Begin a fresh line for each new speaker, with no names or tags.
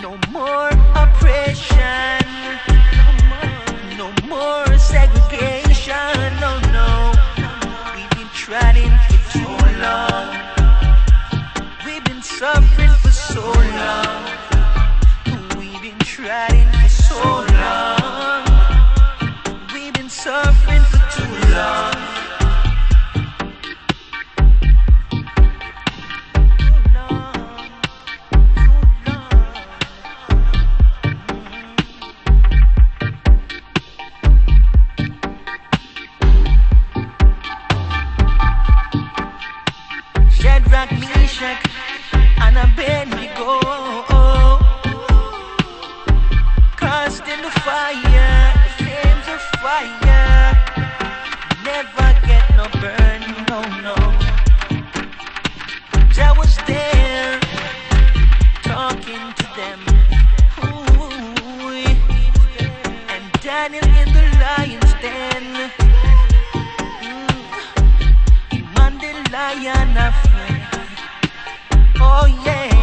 No more oppression, no more segregation, no, no. We've been trying for too long. We've been suffering for so long. We've been trying for so long. We've been suffering for too long. Shadrach, Meshach, and Abednego, cast in the fire, flames of fire, never get no burn, no, no. Jah was there, talking to them, ooh, and Daniel in the lion's den, man the lion of oh yeah.